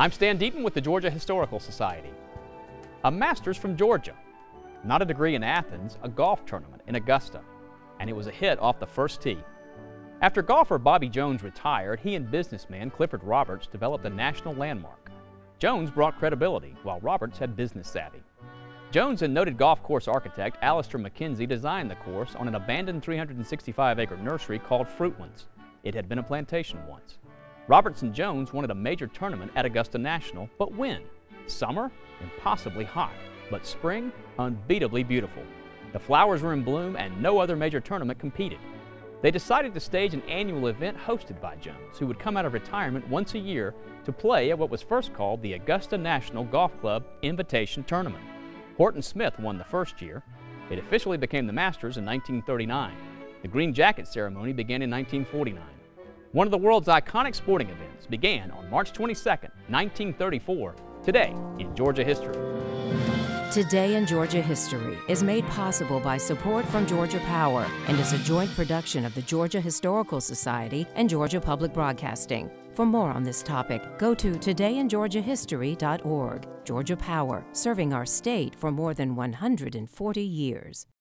I'm Stan Deaton with the Georgia Historical Society. A Masters from Georgia. Not a degree in Athens, a golf tournament in Augusta. And it was a hit off the first tee. After golfer Bobby Jones retired, he and businessman Clifford Roberts developed a national landmark. Jones brought credibility, while Roberts had business savvy. Jones and noted golf course architect Alistair McKenzie designed the course on an abandoned 365-acre nursery called Fruitlands. It had been a plantation once. Roberts and Jones wanted a major tournament at Augusta National, but when? Summer? Impossibly hot. But spring? Unbeatably beautiful. The flowers were in bloom and no other major tournament competed. They decided to stage an annual event hosted by Jones, who would come out of retirement once a year to play at what was first called the Augusta National Golf Club Invitation Tournament. Horton Smith won the first year. It officially became the Masters in 1939. The green jacket ceremony began in 1949. One of the world's iconic sporting events began on March 22, 1934, today in Georgia history. Today in Georgia History is made possible by support from Georgia Power and is a joint production of the Georgia Historical Society and Georgia Public Broadcasting. For more on this topic, go to todayingeorgiahistory.org. Georgia Power, serving our state for more than 140 years.